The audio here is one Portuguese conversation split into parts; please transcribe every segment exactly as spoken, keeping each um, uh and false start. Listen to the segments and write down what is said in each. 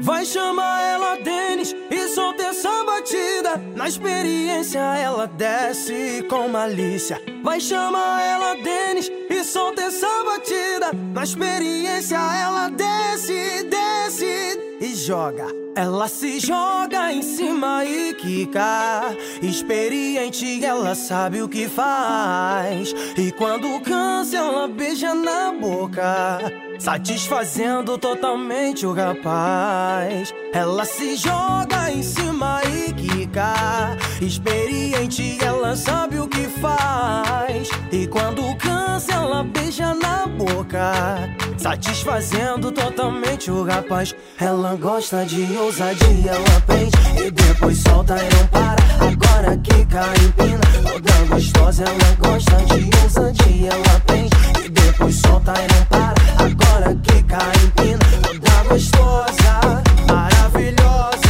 Vai chamar ela Denis e solta essa batida. Na experiência ela desce com malícia. Vai chamar ela Denis e solta essa batida. Na experiência ela desce, desce e joga. Ela se joga em cima e quica. Experiente, ela sabe o que faz. E quando cansa, ela beija na boca, satisfazendo totalmente o rapaz. Ela se joga em cima e quica. Experiente, ela sabe o que faz. E quando cansa, ela beija na boca, satisfazendo totalmente o rapaz. Ela gosta de ousadia, ela prende e depois solta e não para. Agora quica, empina, toda gostosa. Ela gosta de ousadia, ela prende e depois solta e não para. Agora quica, empina, toda gostosa, maravilhosa.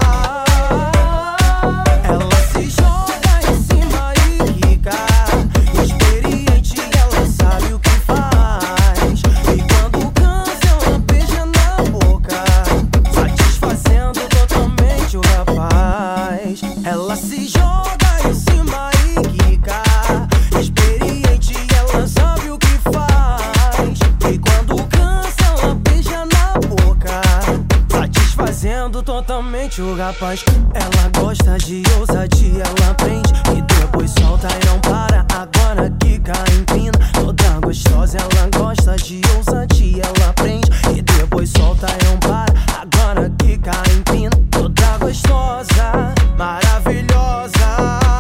Ela se joga em cima e quica. Experiente, ela sabe o que faz. E quando cansa, ela beija na boca, satisfazendo totalmente o rapaz. Ela se joga em cima e quica. Experiente, ela sabe o que faz. E quando cansa, ela beija na boca, satisfazendo totalmente o rapaz. Ela gosta de ousadia, ela prende e depois solta e não para. Agora quica, empina, toda gostosa. Ela gosta de ousadia, ela prende e depois solta e não para. Agora quica, empina, toda gostosa, maravilhosa.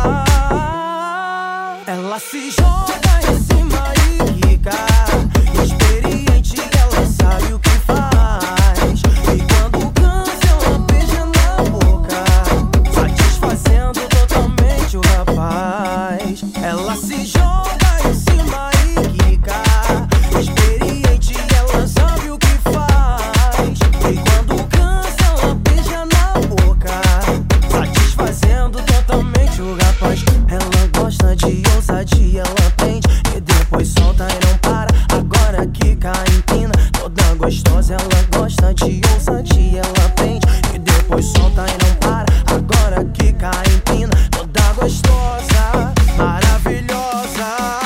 Ela se joga em cima e quica. Experiente, ela sabe o que faz. E quando cansa, ela beija na boca, satisfazendo totalmente o rapaz. Ela se joga em cima e quica. Experiente, ela sabe o que faz. E quando cansa, ela beija na boca, satisfazendo totalmente o rapaz. Ela gosta de ousadia, ela prende e depois solta e não para. Agora quica, empina, toda gostosa. Ela gosta de ousadia, ela prende e depois solta e não para. Agora quica, empina, toda gostosa, maravilhosa.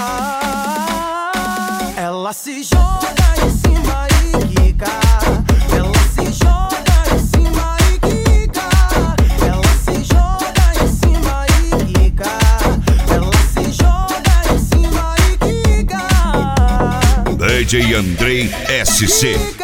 Ela se joga em cima e quica. Ela se joga em cima e quica. Ela se joga em cima e quica. Ela se joga em cima e quica. D J Andrei S C.